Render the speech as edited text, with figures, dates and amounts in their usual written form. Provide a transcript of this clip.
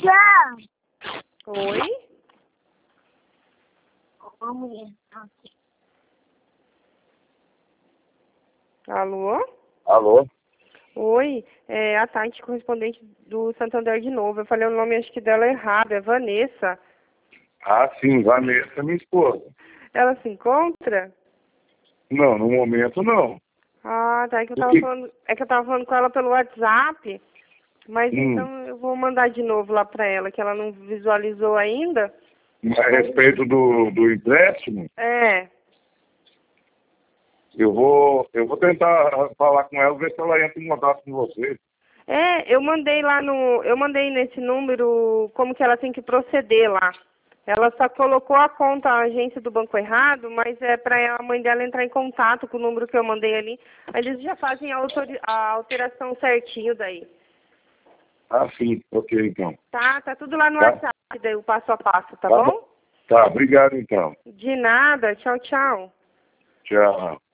Oi? Alô? Alô? Oi, é a Tati, correspondente do Santander de novo. Eu falei o nome, acho que dela errado, é Vanessa. Ah, sim, Vanessa, minha esposa. Ela se encontra? Não, no momento não. Ah, tá, é que eu O tava que? falando, com ela pelo WhatsApp, mas então eu vou mandar de novo lá pra ela, que ela não visualizou ainda. A respeito do empréstimo, É, eu vou tentar falar com ela, ver se ela entra em contato com você. eu mandei eu mandei nesse número como que ela tem que proceder lá. Ela só colocou a conta, a agência do banco errado, mas é para a mãe dela entrar em contato com o número que eu mandei ali. Eles já fazem a alteração certinho daí. Ah, sim, ok, então. Tá tudo lá no Tá? WhatsApp, daí o passo a passo, tá Tá bom? bom. Tá, obrigado então. De nada, tchau, tchau. Tchau.